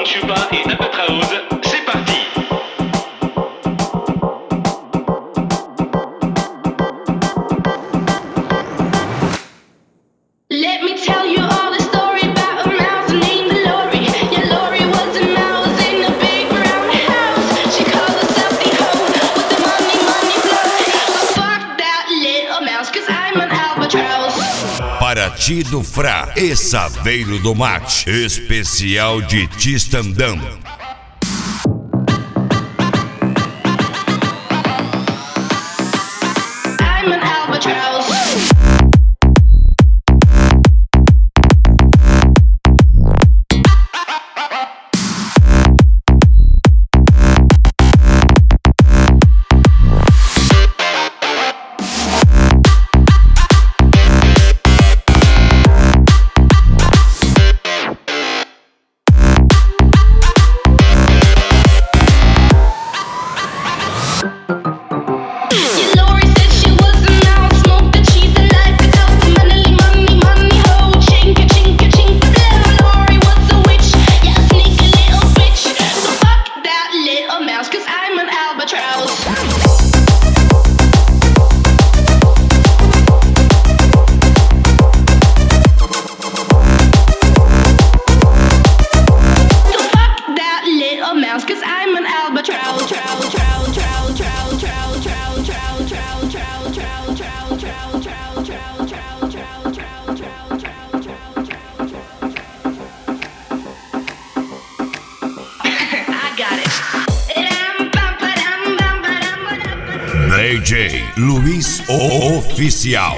Chupa et Albatraoz, c'est parti. Let me tell you all the story about a mouse named Lori. Yeah, Lori was a mouse in a big brown house. She called herself the hoe with the money flow. But fuck that little mouse, 'cause I'm an albatross. Paraty do Frá e Saveiro do Mate, especial de Tistandam. I'm an albatross. Cause I'm an albatross. I got it. DJ Luiz Oficial.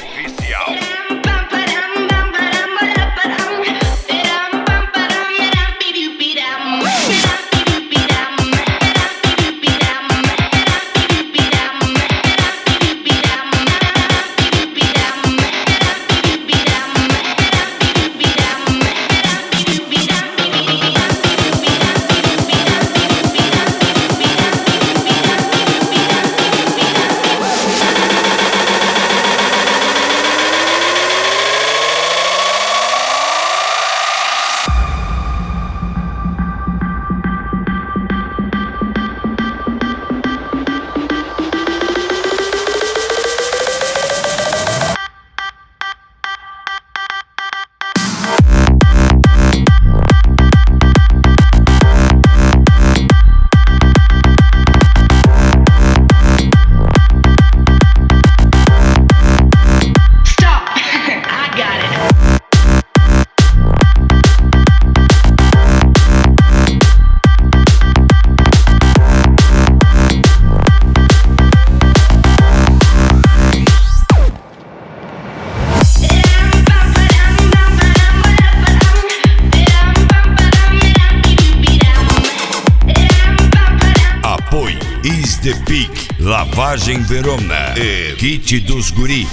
Is the Peak, Lavagem Verona e Kit dos Guri.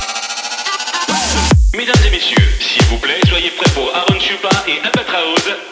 Mesdames et messieurs, s'il vous plaît, soyez prêts pour Aaron Chupa et Albatraoz.